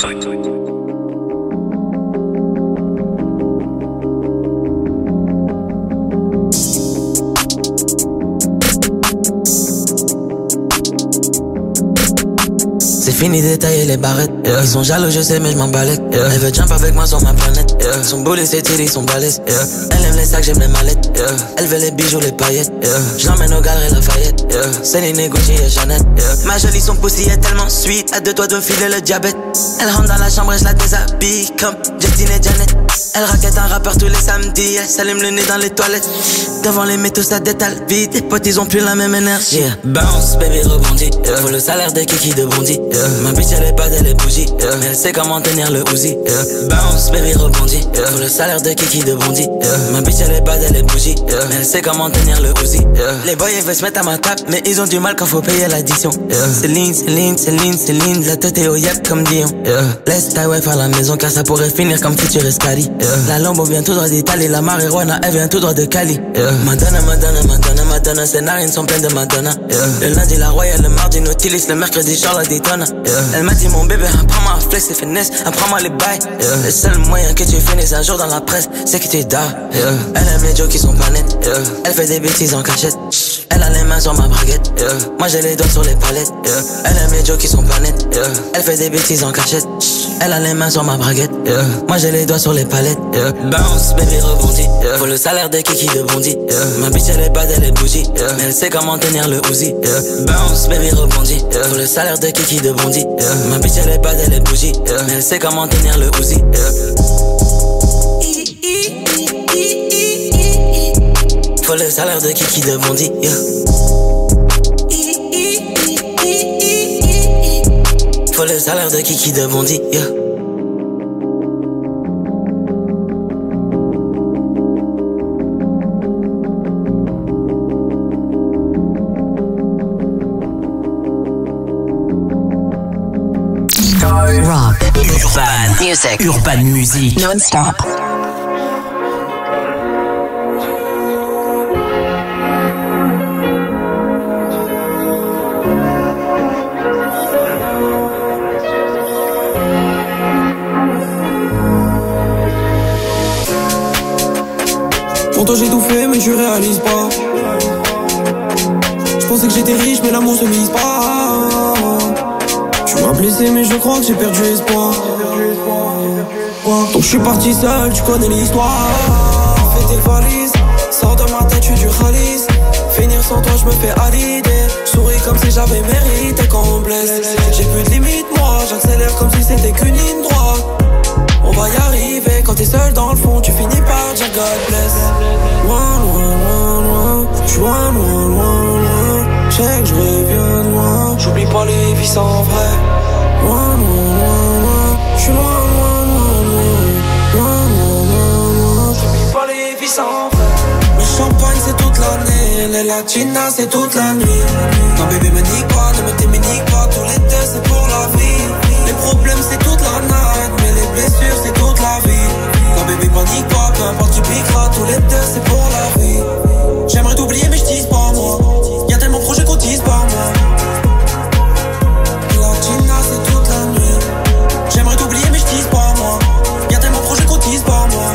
C'est fini d'étailler les barrettes, yeah. Ils sont jaloux, je sais, mais je m'en balèque, yeah. Elle veut jump avec moi sur ma planète, yeah. Son boulet, ses titties sont balèzes, yeah. Elle aime les sacs, j'aime les mallettes, yeah. Elle veut les bijoux, les paillettes, yeah. Je l'emmène au galeries Lafayette, yeah. Céline, Gucci et Chanel, yeah. Ma jolie, son pussy est tellement sweet, à deux doigts de me filer le diabète. Elle rentre dans la chambre et je la déshabille comme Justine et Janet. Elle raquette un rappeur tous les samedis, elle s'allume le nez dans les toilettes. Devant les métaux, ça détale vite, les potes, ils ont plus la même énergie, yeah. Bounce, baby, rebondit, yeah. Faut le salaire de Kiki de Bondy, yeah. Ma bitch, elle est pas elle est bougie, yeah. Mais elle sait comment tenir le Uzi, yeah. Bounce, baby, rebondit, yeah. Faut le salaire de Kiki de Bondy, yeah. Ma bitch, elle est pas elle est bougie, yeah. Mais elle sait comment tenir le Uzi, yeah. Les boys, ils veulent se mettre à ma table, mais ils ont du mal quand faut payer l'addition, yeah. Céline, Céline, Céline, Céline, la tête est au yep comme Dion, yeah. Laisse ta wife à la maison car ça pourrait finir comme Futurist Cali, yeah. La Lambo vient tout droit d'Italie, la marijuana, elle vient tout droit de Cali, yeah. Madonna, Madonna, Madonna, Madonna, ses narines sont pleines de Madonna, yeah. Le lundi, la Royale, le mardi, Nautilus, le mercredi, Charlotte Daytona, yeah. Elle m'a dit mon bébé, apprends-moi à flex et finesse, apprends-moi les bails, yeah. Le seul moyen que tu finisses un jour dans la presse, c'est que tu es down, yeah. Elle aime les jokes qui sont pas nets, yeah. Elle fait des bêtises en cachette, elle a les mains sur ma braguette, yeah. Moi j'ai les doigts sur les palettes, yeah. Elle aime les jokes qui sont pas nets, yeah. Elle fait des bêtises en cachette, elle a les mains sur ma braguette, yeah. Moi j'ai les doigts sur les palettes, yeah. Bounce, baby, rebondit, yeah. Faut le salaire de Kiki de Bondy, yeah. Ma bitch elle est bad, elle est bougie, yeah. Mais elle sait comment tenir le Uzi, yeah. Bounce, baby, rebondit, yeah. Faut le salaire de Kiki de Bondy, yeah. Ma bitch elle est bad, elle est bougie, yeah. Mais elle sait comment tenir le Uzi, yeah. Faut le salaire de Kiki de Bondy, yeah. Faut le salaire de Kiki de Bondy, yeah. Rock, urban music, urban music, non-stop. Pour toi j'ai tout fait mais tu réalises pas. Je pensais que j'étais riche mais l'amour se mise pas. blessé mais je crois que j'ai perdu espoir. Donc je suis parti seul, tu connais l'histoire. Fais tes valises, sors de ma tête, je suis du Khalis. Finir sans toi, je me fais à l'idée. Souris comme si j'avais mérité qu'on me blesse. J'ai plus de limite, moi, j'accélère comme si c'était qu'une ligne droite. On va y arriver, quand t'es seul dans le fond, tu finis par dire God bless. Loin, loin, loin, loin, j'suis loin, loin, loin, loin. J'sais que j'reviens de loin, j'oublie pas les vies sans vrai. Loin, loin, loin, loin, j'suis loin, loin, loin, loin. Loin, loin, loin, loin, j'oublie pas les vies sans vrai. Le champagne c'est toute l'année, les latinas c'est toute la nuit. Non bébé me nique pas, ne me t'éminique pas, tous les deux c'est pour la vie. Les problèmes c'est toute la night, mais les blessures c'est toute la vie. Non bébé panique pas, peu importe tu piqueras, tous les deux c'est pour la vie. J'aimerais t'oublier mais je tease pas moi, y'a tellement de projets qu'on tease pas moi. Latina c'est toute la nuit. J'aimerais t'oublier mais je tease pas moi, y'a tellement de projets qu'on tease pas moi.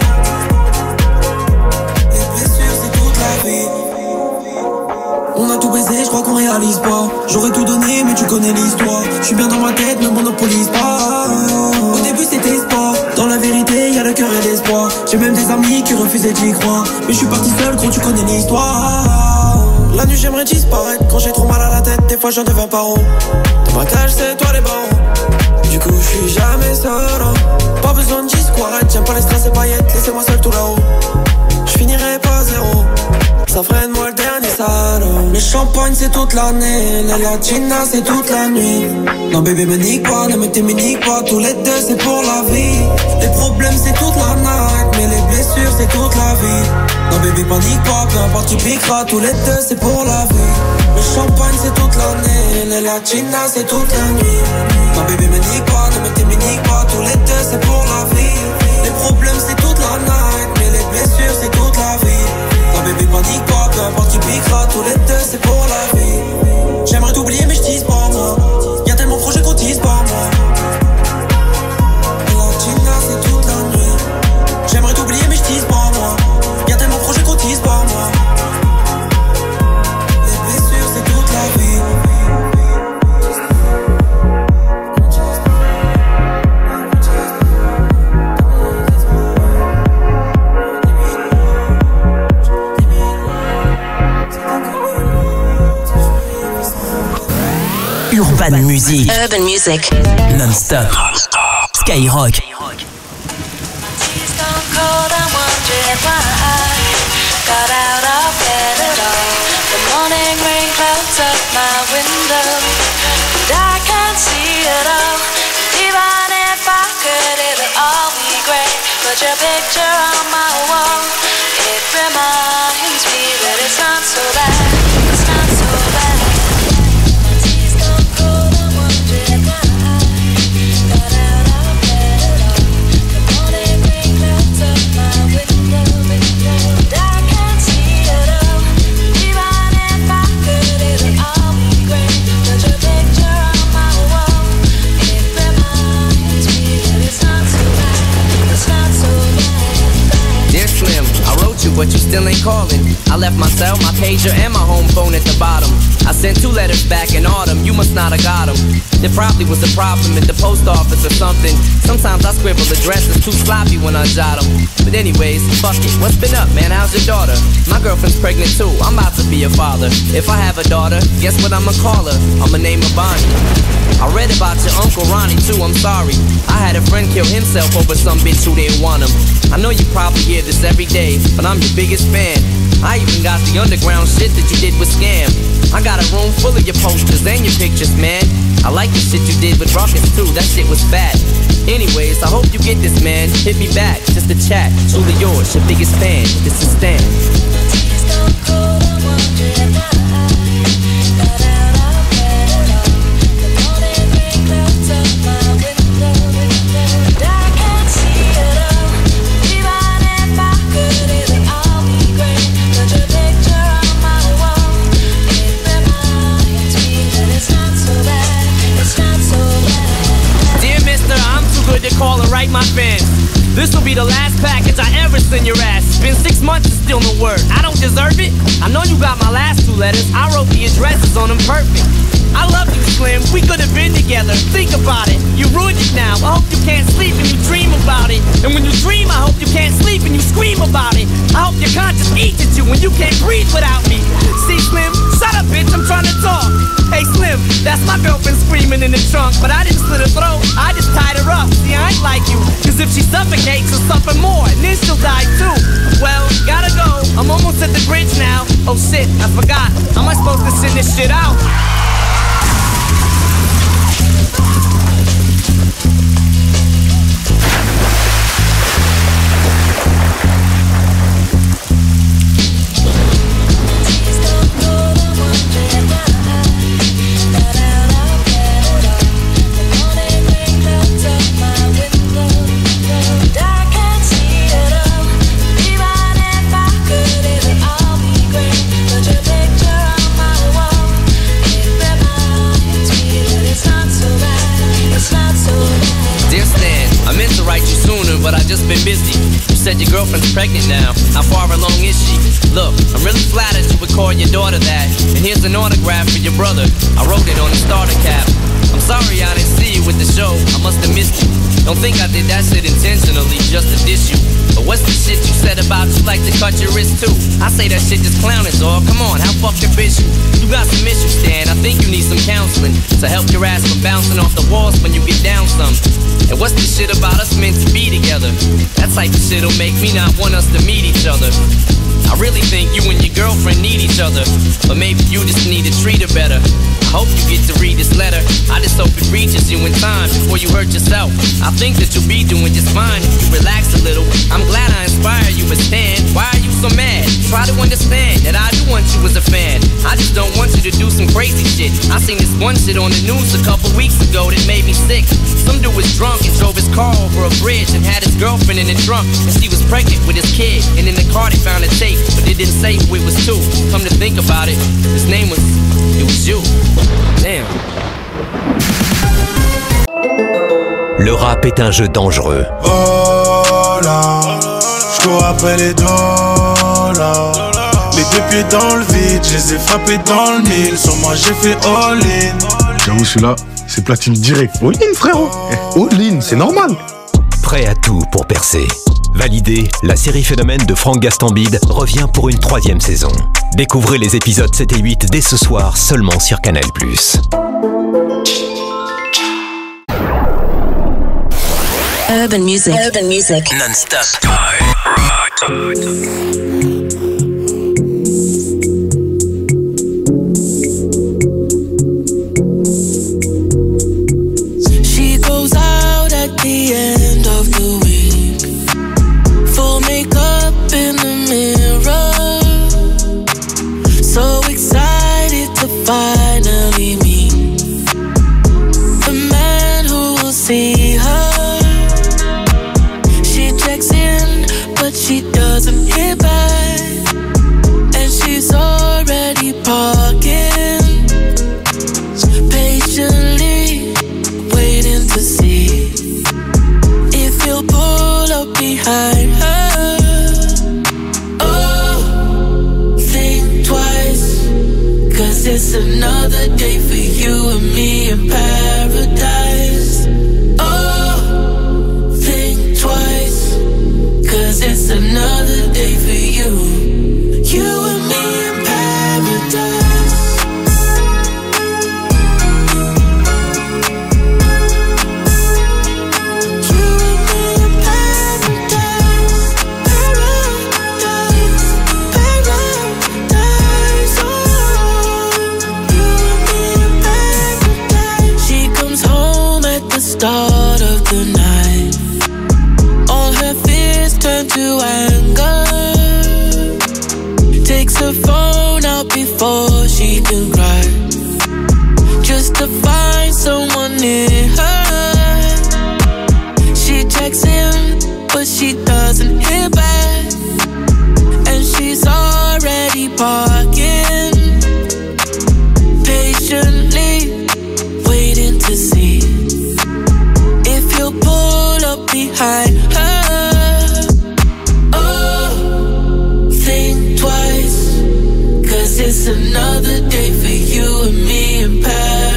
Les blessures c'est toute la vie. On a tout baisé, je crois qu'on réalise pas. J'aurais tout donné mais tu connais l'histoire. Je suis bien dans ma tête, ne monopolise pas. Au début c'était sport, dans la vérité y'a le cœur et l'espoir. J'ai même des amis qui refusaient d'y croire. Mais je suis parti seul, gros tu connais l'histoire. La nuit j'aimerais disparaître, quand j'ai trop mal à la tête, des fois j'en deviens paro. Ton braquage c'est toi les barons. Du coup je suis jamais seul, hein. Pas besoin de discours, arrête, j'aime pas les strass et paillettes. Laissez-moi seul tout là-haut, je finirai pas zéro. Ça freine moi le dernier salaud. Le champagne c'est toute l'année, les latinas c'est toute la nuit. Non bébé me nique pas, ne me t'éminique pas, tous les deux c'est pour la vie. Les problèmes c'est toute la night, mais les blessures c'est toute la vie. Non bébé panique pas, peu importe tu piqueras, tous les deux c'est pour la vie. Le champagne c'est toute l'année, les latinas c'est toute la nuit. Non bébé me nique pas, ne me t'éminique pas, tous les deux c'est pour la vie. Les problèmes c'est toute la night, mais les blessures c'est toute la vie. Non bébé panique pas, peu importe tu piqueras, tous les deux c'est pour la vie. J'aimerais t'oublier mais je tease pas moi, y'a tellement de projets qu'on tease pas moi. Latina c'est toute la nuit. J'aimerais t'oublier mais je tease pas moi, y'a tellement de projets qu'on tease pas moi. Les blessures c'est toute la vie. Urban Music. Urban Music. Non-stop. Skyrock. Got out of bed at all. The morning rain clouds up my window, and I can't see it all. Even if I could, it'll all be great. Put your picture on my wall. It reminds me that it's not so bad. It's not so bad. My tea's gone cold, I'm wondering why. Got out of bed at all. The morning rain clouds up my window, and I can't see it all. Even if I could, it'll all be great. Put your picture on my wall. It reminds me that it's not so bad. It's not so bad. Dear Slim, I wrote you, but you still ain't calling. I left my cell, my pager, and my home phone at the bottom. I sent two letters back in autumn, you must not have got them. There probably was a problem at the post office or something. Sometimes I scribble addresses too sloppy when I jot them. But anyways, fuck it, what's been up, man? How's your daughter? My girlfriend's pregnant too, I'm about to be a father. If I have a daughter, guess what I'ma call her? I'ma name her Bonnie. I read about your Uncle Ronnie too, I'm sorry. I had a friend kill himself over some bitch who didn't want him. I know you probably hear this every day, but I'm your biggest fan. I even got the underground shit that you did with Scam. I got a room full of your posters and your pictures, man. I like the shit you did with Ruckus too, that shit was fat. Anyways, I hope you get this, man. Hit me back, just a chat. Truly yours, your biggest fan. This is Stan. To call and write my fans. This will be the last package I ever send your ass. It's been six months and still no word. I don't deserve it. I know you got my last two letters. I wrote the addresses on them perfect. I love you, Slim. We could have been together. Think about it. You ruined it now. I hope you can't sleep and you dream about it. And when you dream, I hope you can't sleep and you scream about it. I hope your conscience eats at you when you can't breathe without me. See, Slim? Shut up, bitch. I'm trying to talk. Hey, Slim, that's my girlfriend screaming in the trunk. But I didn't slit her throat. I just tied her up. See, I ain't like you. Cause if she suffocates, she'll suffer more. And then she'll die too. Well, gotta go. I'm almost at the bridge now. Oh shit, I forgot. How am I supposed to send this shit out? But I just been busy. You said your girlfriend's pregnant now. How far along is she? Look, I'm really flattered you would call your daughter that. And here's an autograph for your brother. I wrote it on the starter cap. I'm sorry I didn't see you with the show. I must have missed you. Don't think I did that shit intentionally just to diss you. But what's the shit you said about you like to cut your wrist too? I say that shit just clowning, dog. Come on, how fucked up is you? You got some issues, Stan. I think you need some counseling to help your ass from bouncing off the walls when you get down some. And what's the shit about us meant to be together? That type of shit'll make me not want us to meet each other. I really think you and your girlfriend need each other, but maybe you just need to treat her better. I hope you get to read this letter. I just hope it reaches you in time before you hurt yourself. I think that you'll be doing just fine if you relax a little. I'm glad I inspire you, but Stan, why are you so mad? Try to understand that I do want you as a fan. I just don't want you to do some crazy shit. I seen this one shit on the news a couple weeks ago that made me sick. Some dude was drunk and drove his car over a bridge and had his girlfriend in the trunk, and she was pregnant with his kid. And in the car they found a tape, but they didn't say who it was to. Come to think about it, his name was, it was you. Damn. Le rap est un jeu dangereux. Oh là, je cours après les dollars. Les deux pieds dans le vide, je les ai frappés dans le mille. Sur moi j'ai fait all-in. J'avoue celui-là, c'est platine direct. All-in frérot. All-in, c'est normal. Prêt à tout pour percer. Validé, la série Phénomène de Franck Gastambide revient pour une troisième saison. Découvrez les épisodes sept et huit dès ce soir seulement sur Canal plus. Urban music. Urban music. Non-stop. She goes out at the end of the week. Full makeup in the mirror. So excited to finally meet the man who will see her. She checks in, but she doesn't hit back. And she's already parking, patiently waiting to see if you'll pull up behind her. Oh, think twice, cause it's another day for you and me in paradise. Oh, think twice, cause it's another day for you, you and me in paradise. Start of the night, all her fears turn to anger. Takes her phone out before she can cry, just to find someone near her. She checks in, but she doesn't hear back, and she's already parking, patiently waiting to see if you'll pull up behind her. Oh, think twice, cause it's another day for you and me in Paris.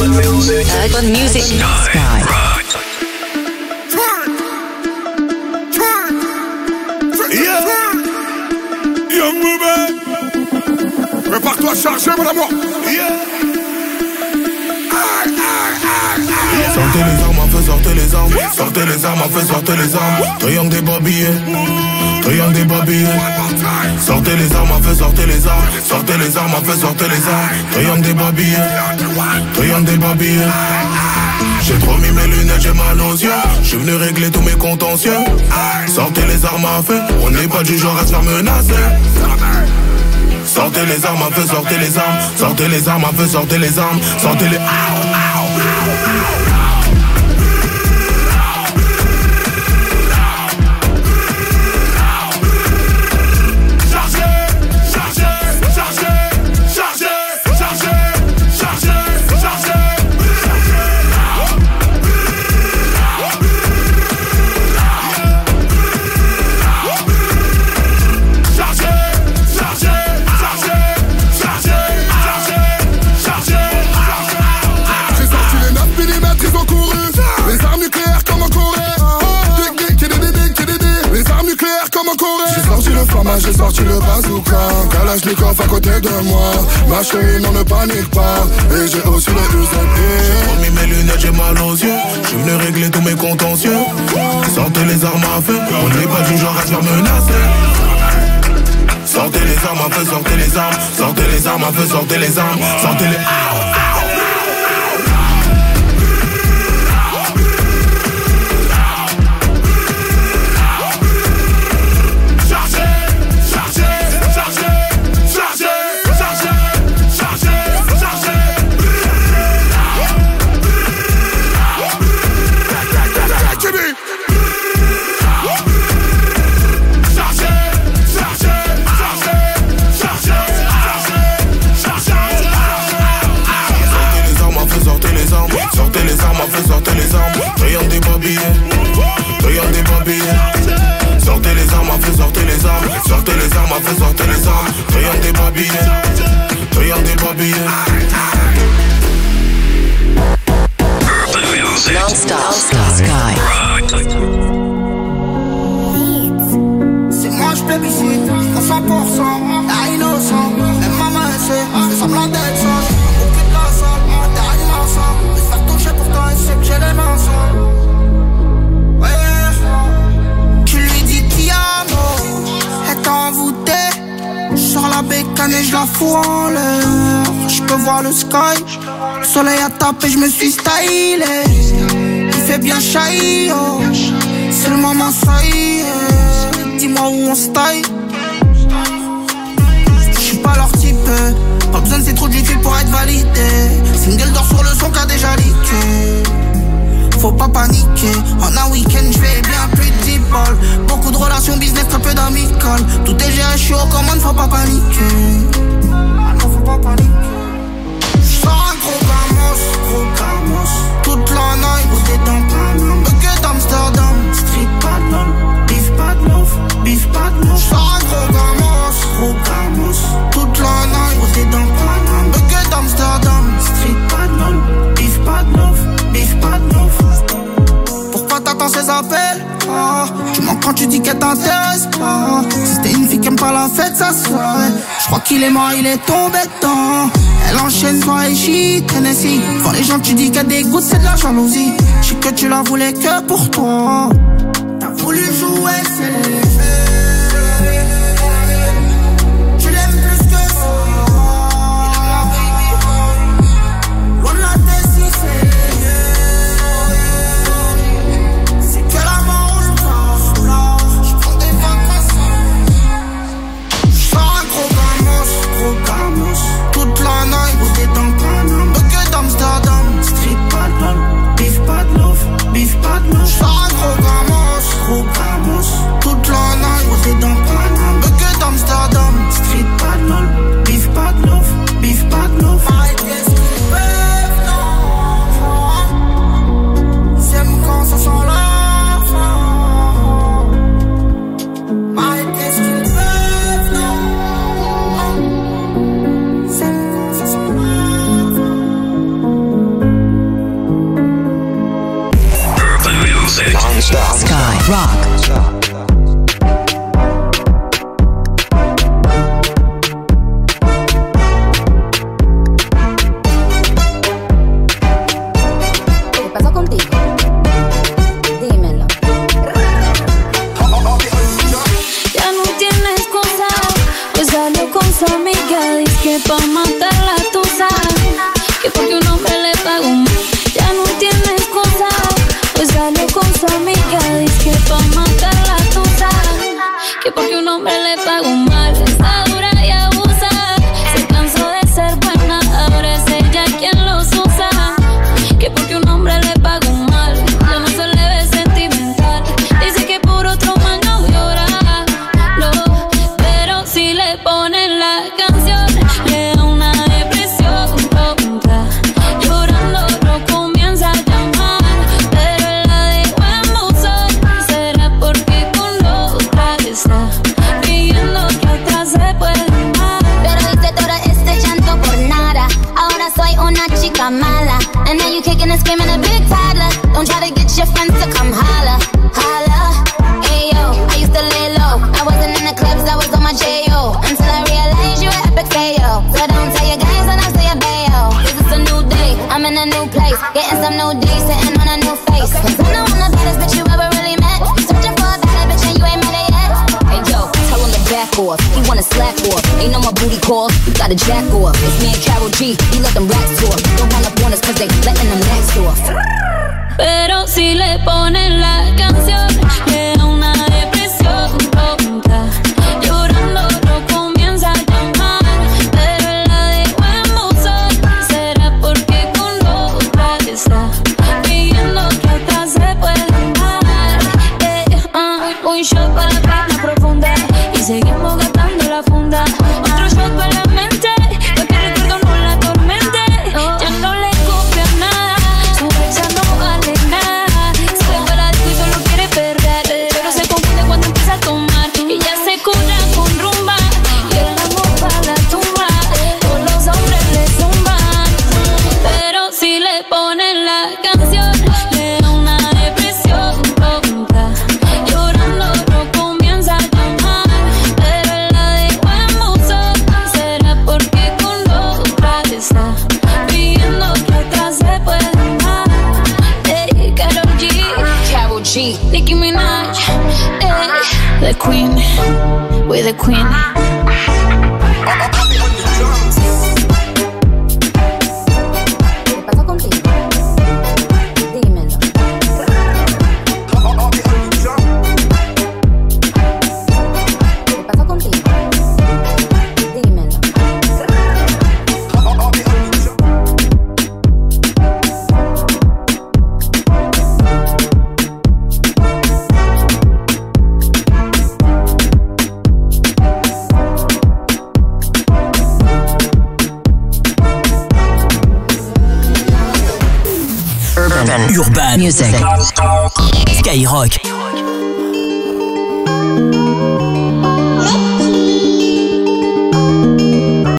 Good music. Sky. Yeah. Young woman. Prépare-toi à charger, mon amour. Yeah. Sortez les armes, en fait, sortez les armes. Sortez les armes, en fait, sortez les armes. Triangle des babillés. Triangle des babillés. Sortez les armes, en fait, sortez les armes. Sortez les armes, en fait, sortez les armes. Triangle des babillés. Triangle des babillés. J'ai trop mis mes lunettes, j'ai mal aux yeux. J'suis venu régler tous mes contentieux. Sortez les armes à feu. On n'est pas du genre à se faire menacer. Sortez les armes à feu, sortez les armes. Sortez les armes à feu, sortez les armes. Sortez les... J'ai sorti le bazooka, Kalachnikov à côté de moi. Ma chérie, non ne panique pas. Et j'ai aussi le U Z D. J'ai trop mis mes lunettes, j'ai mal aux yeux. J'suis venu régler tous mes contentieux. Sortez les armes à feu. On n'est pas du genre à se faire menacer. Sortez les armes à feu, sortez les armes. Sortez les armes à feu, sortez les armes. Sortez les... Sortez les armes, triangle des babillés. Triangle des babillés. Sortez les armes, à feu, sortez les armes. Sortez les armes, à feu, sortez les armes. Triangle des babillés. Triangle des babillés. Non-stop. Sky. C'est moi, je plébiscite à cent pour cent, à innocent. Même maman, elle sait, je fais semblant d'être sage. Aucune de la salle, t'es animant ça. Me faire toucher pourtant, elle sait que j'ai les mains sales. Ouais, tu lui dis ti amo, elle t'a envoûté. J'sors la bécane et j'la fous en l'air. J'peux voir le sky, le soleil a tapé, j'me suis stylé. Il fait bien chahi, oh. C'est le moment, ça y est. Dis-moi où on se taille. J'suis pas leur type, pas besoin de ces trous de vécu pour être validé. Single d'or sur le son qu'a déjà leaké. Faut pas paniquer, en un week-end j'fais bien plus de dix balles. Beaucoup de relations business, très peu d'amicales. Tout est géré, j'suis aux commandes, faut pas paniquer. Ah non, faut pas paniquer. J'sors un gros gamos, gros gamos. Toute la night, où t'es dans Paname. Bucket d'Amsterdam, street bad love. Beef bad love, beef bad love. J'sors un gros gamos, gros gamos. Toute la night, où t'es dans Paname. Bucket d'Amsterdam, street bad love. Beef bad love, beef bad love. Pourquoi t'attends ces appels? Ah, tu mens quand tu dis qu'elle t'intéresse pas. Si c'était une fille qui aime pas la fête, ça se ferait. J'crois qu'il est mort, il est tombé dedans. Elle enchaîne soirée shit, Tennessee. Quand les gens tu dis qu'elle dégoûte, c'est de la jalousie. J'sais que tu la voulais que pour toi. T'as voulu jouer, c'est toute la matarla tú sabes que porque un hombre le paga un mal ya no tiene excusa. Pues sale con su amiga, dice que pa' matarla tú sabes que porque un hombre le paga un mal está dura y abusa. Se cansó de ser buena, ahora es ella quien los usa. Que porque un hombre le paga un mal ya no se le ve sentimental. Dice que por otro mal no llora, no, pero si le ponen la canción le da una depresión tonta. Llorando no comienza a llamar, pero él la dejó en buzón. Será porque con otra está pidiendo que otra se puede amar. Pero hice todo este llanto por nada. Ahora soy una chica mala. And now you kicking and screaming a big toddler. Don't try to get your friends to come holla, holla. Ayo, I used to lay low. I wasn't in the clubs, I was on my J O. Until I realized you were epic fail. So don't tell your guys when I say a bail. This is a new day, I'm in a new place. Getting some new days, sitting on a new face. Cause I know I'm the baddest bitch you ever really met. Searching for a better bitch and you ain't met it yet. Hey yo, tell him to back off. He wanna slack off. Ain't no more booty calls. You gotta jack off. It's me and Karol G. We let them racks talk. Don't run up on us cause they letting them necks off. Pero si le ponen la canción le da una depresión tonta. Llorando no comienza a llamar, pero él la dejó en buzón. Será porque con otra está pidiendo que otra se puede amar. Eh, uh, un shot para la pena profunda y seguimos gastando la funda. Otro shot para la mente, para que el recuerdo no la atormente. Ya no le copia nada, su ya no vale nada. Se fue para disco y solo quiere perder, pero se confunde cuando empieza a tomar y ya se cura con rumba y el amor para la tumba. Todos los hombres le zumban, pero si le ponen la canción le da una depresión tonta. Llorando no comienza a llamar, pero él la dejó en buzón. Será porque con otra está pidiendo que otra se puede amar. Ey, Karol G, Karol G, Nicki Minaj, ey, the queen, we're the queen. ¿qué pasó contigo? Dímelo. ¿Qué pasó contigo? Dímelo. Urban Music. Skyrock.